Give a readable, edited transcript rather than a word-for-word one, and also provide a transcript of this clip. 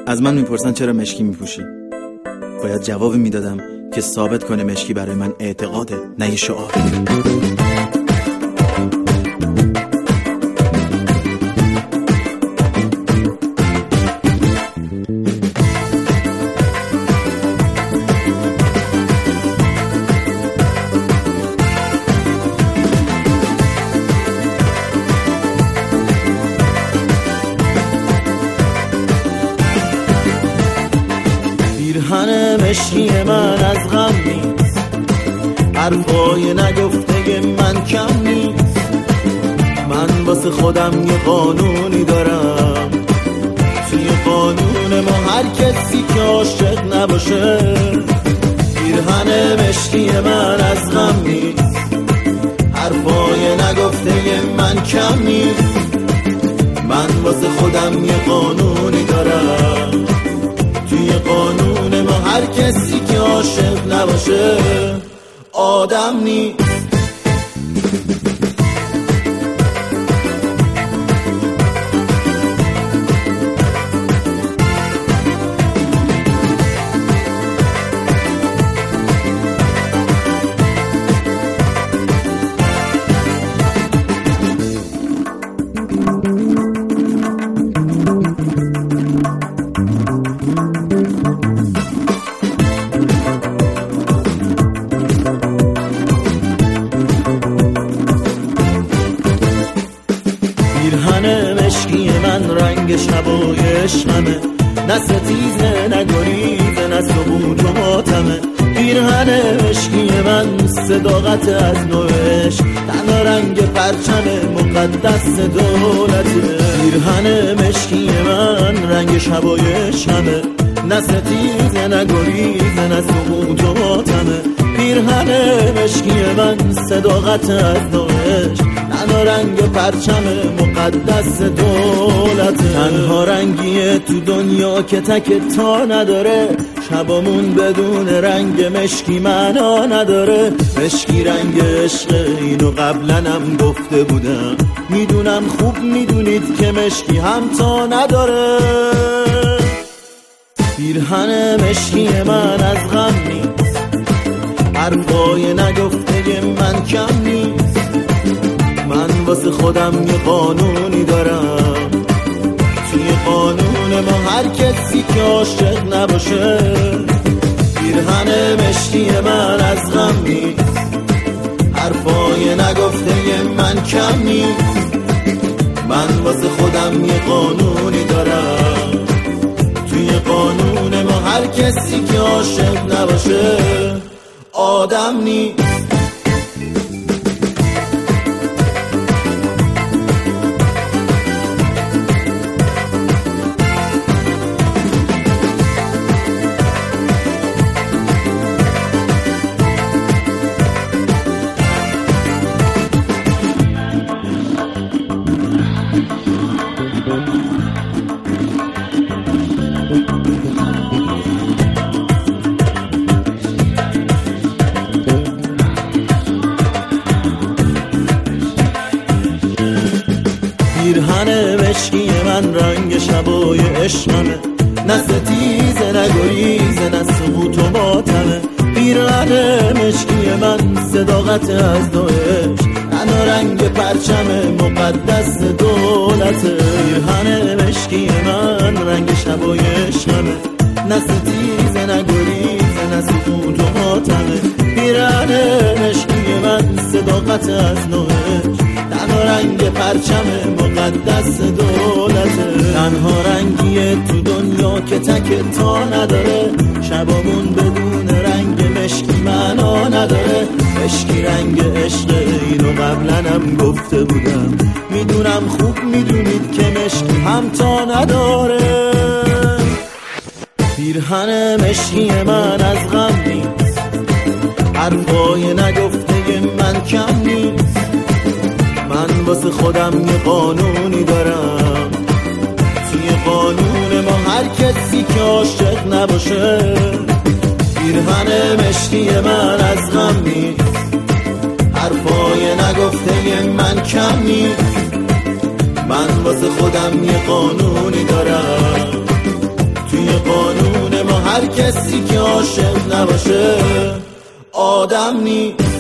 از من میپرسن چرا مشکی میپوشی. باید جوابی میدادم که ثابت کنه مشکی برای من اعتقاده، نه یه شعار. پیرهن مشکی من از غم نیست، حرفای نگفته من کم نیست. من واسه خودم یه قانونی دارم، توی قانون ما هر کسی که عاشق نباشه. پیرهن مشکی من از غم نیست، حرفای نگفته من کم نیست. من واسه خودم یه قانونی دارم، توی قانون ما هر کسی که عاشق نباشه آدم نیست. پیرهن مشکی من رنگ شبای عشقمه، نه ستیزه نه گریزه نه ثبوت و ماتمه. پیرهن مشکی من صداقت از نوع عشق، تنها رنگ پرچم مقدس دولته. پیرهن مشکی من رنگ شبای عشقمه، نه ستیزه نه گریزه نه ثبوت و ماتمه. پیرهن مشکی من صداقت از نوع عشق، تنها رنگ پرچم مقدس دولت. تنها رنگیه تو دنیا که تک تا نداره، شبامون بدون رنگ مشکی معنا نداره. مشکی رنگ عشق، اینو قبلنم گفته بودم، میدونم خوب میدونید که مشکی هم تا نداره. پیرهن مشکی من از غم نیست، حرفای نگفته من کم نیست. من واسه خودم یه قانونی دارم، توی قانون ما هر کسی که عاشق نباشه. پیرهن مشکی من از غم نیست، حرفای نگفته من کم نیست. من واسه خودم یه قانونی دارم، توی قانون ما هر کسی که عاشق نباشه آدم نیست. پیرهن مشکی من رنگ شبای عشقمه، نه ستیزه نه گریزه نه ثبوت و ماتمه. پیرهن مشکی من صداقت از نوع عشق، تنها رنگ پرچم مقدس دولته. پیرهن مشکی من رنگ شبای عشقمه، نه ستیزه نه گریزه نه ثبوت و ماتمه. پیرهن مشکی من صداقت از نوع عشق، تنها رنگ پرچم مقدس دولته. تنها رنگیه تو دنیا که تک تا نداره، شبامون بدون رنگ مشکی معنا نداره. مشکی رنگ عشق، اینو قبلنم گفته بودم، میدونم خوب میدونید که مشکی هم تا نداره. پیرهن مشکی من از غم نیست، حرفای نگفته من کم نیست. من واسه خودم یه قانونی دارم، توی قانون ما هر کسی که عاشق نباشه. پیرهن مشکی من از غم نیست، حرفای نگفته من کم نیست. من واسه خودم یه قانونی دارم، توی هر کسی که عاشق نباشه آدم نیست.